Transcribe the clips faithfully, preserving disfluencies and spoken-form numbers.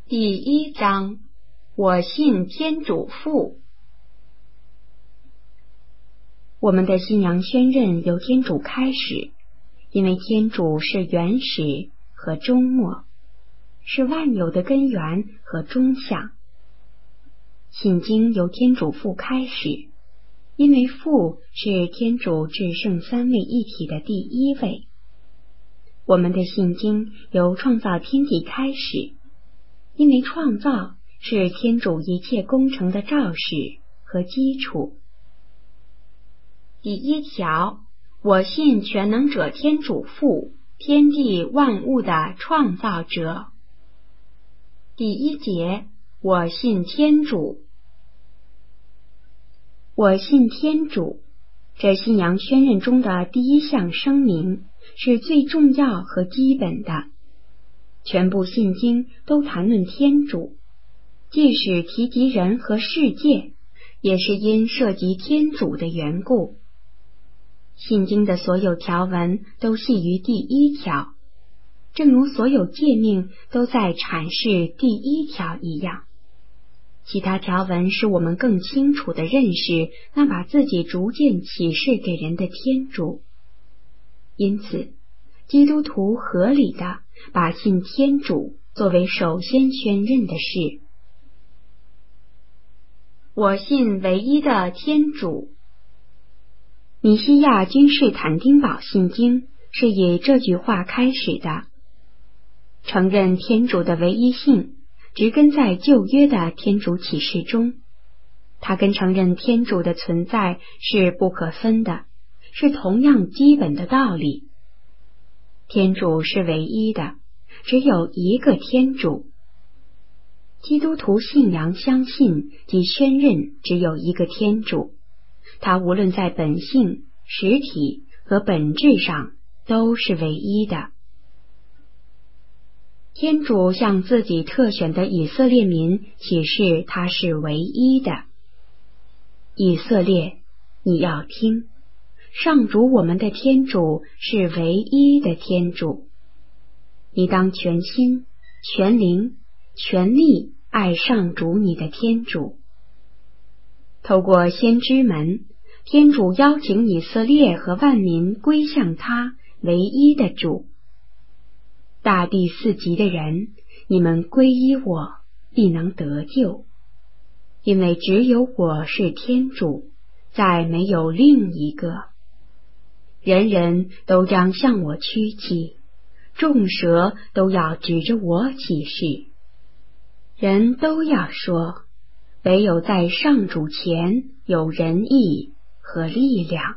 第一章，我信天主父。我们的信仰宣认由天主开始，因为天主是原始和终末，是万有的根源和终相。信经由天主父开始，因为父是天主至圣三位一体的第一位。我们的信经由创造天地开始，因为创造是天主一切工程的肇始和基础。第一条，我信全能者天主父，天地万物的创造者。第一节，我信天主。我信天主，这信仰宣认中的第一项声明，是最重要和基本的。全部信经都谈论天主，即使提及人和世界，也是因涉及天主的缘故。信经的所有条文都系于第一条，正如所有诫命都在阐释第一条一样。其他条文使我们更清楚地认识那把自己逐渐启示给人的天主。因此，基督徒合理地把信天主作为首先宣认的事。我信唯一的天主。米西亚君士坦丁堡信经是以这句话开始的，承认天主的唯一性，植根在旧约的天主启示中。它跟承认天主的存在是不可分的，是同样基本的道理。天主是唯一的，只有一个天主。基督徒信仰相信及宣认只有一个天主，他无论在本性、实体和本质上都是唯一的。天主向自己特选的以色列民启示他是唯一的。以色列，你要听，上主我们的天主是唯一的天主。你当全心、全灵、全力爱上主你的天主。透过先知们，天主邀请以色列和万民归向他唯一的主。大地四极的人，你们皈依我，必能得救，因为只有我是天主，再没有另一个。人人都将向我屈膝，众舌都要指着我起誓。人都要说，唯有在上主前有仁义和力量。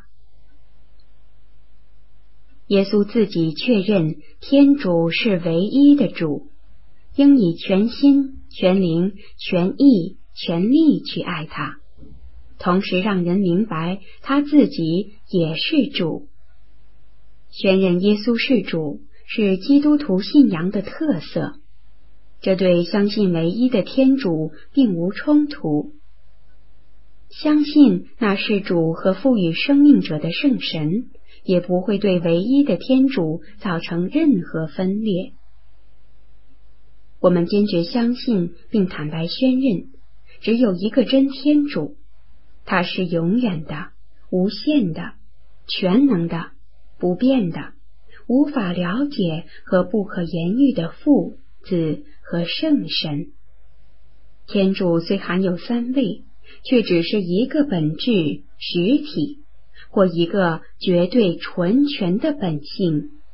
耶稣自己确认天主是唯一的主，应以全心、全灵、全意、全力去爱他，同时让人明白他自己也是主。宣认耶稣是主是基督徒信仰的特色，这对相信唯一的天主并无冲突。相信那是主和赋予生命者的圣神，也不会对唯一的天主造成任何分裂。我们坚决相信并坦白宣认，只有一个真天主，他是永远的、无限的、全能的、不变的、无法了解和不可言喻的父、子和圣神。天主虽含有三位，却只是一个本质实体，或一个绝对纯全的本性